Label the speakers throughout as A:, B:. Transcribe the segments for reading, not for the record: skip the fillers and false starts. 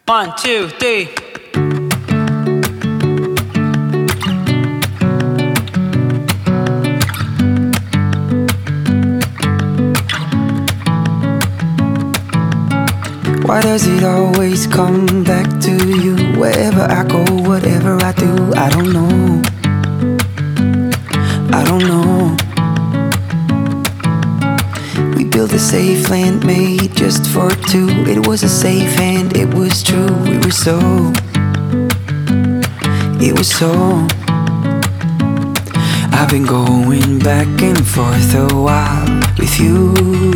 A: One, two, three.
B: Why does it always come back to you? Wherever I go, whatever I do, I don't know. I don't know. We built a safe land made just for two. It was a safe hand, it was true. We were so. It was so. I've been going back and forth a while with you.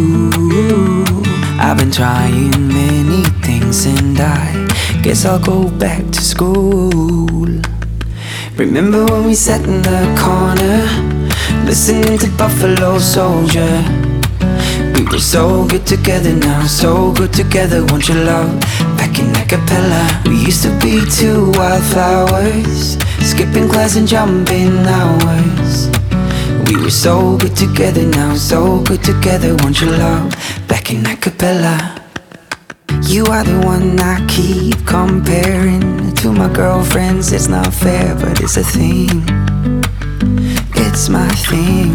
B: I've been trying many things and I guess I'll go back to school. Remember when we sat in the corner listening to Buffalo Soldier? We were so good together now, so good together, won't you love? Back in acapella, we used to be two wildflowers, skipping class and jumping hours. We were so good together now, so good together, won't you love? Back in acapella. You are the one I keep comparing to my girlfriends. It's not fair, but it's a thing. It's my thing.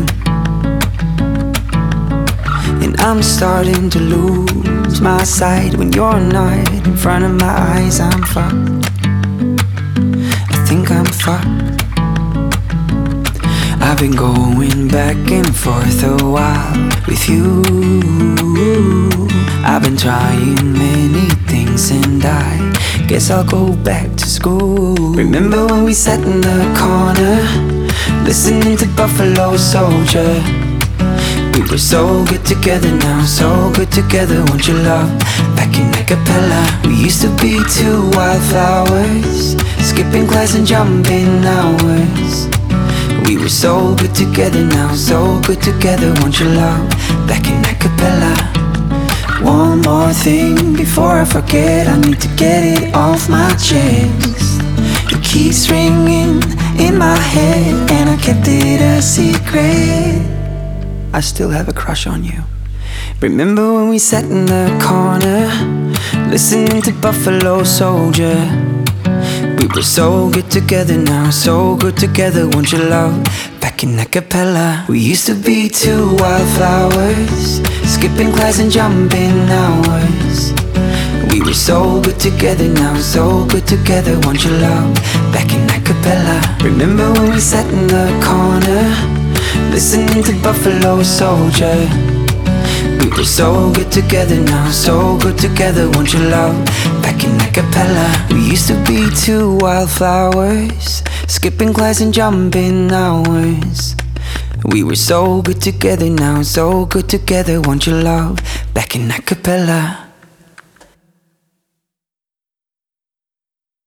B: And I'm starting to lose my sight when you're not in front of my eyes. I'm fucked. I think I'm fucked. I've been going back and forth a while with you. I've been trying many things and I guess I'll go back to school. Remember when we sat in the corner listening to Buffalo Soldier? We were so good together now, so good together, won't you love? Back in acapella, we used to be two wildflowers, skipping class and jumping hours. We were so good together now, so good together, won't you love? Back in acapella. One more thing before I forget, I need to get it off my chest. It keeps ringing in my head and I kept it a secret. I still have a crush on you. Remember when we sat in the corner listening to Buffalo Soldier? We were so good together now, so good together, won't you love? Back in acapella, we used to be two wildflowers, skipping class and jumping hours. We were so good together now, so good together, won't you love? Back in acapella. Remember when we sat in the corner listening to Buffalo Soldier? We were so good together now, so good together, won't you love? Back in acapella. We used to be two wildflowers, skipping class and jumping hours. We were so good together now, so good together, won't you love? Back in acapella.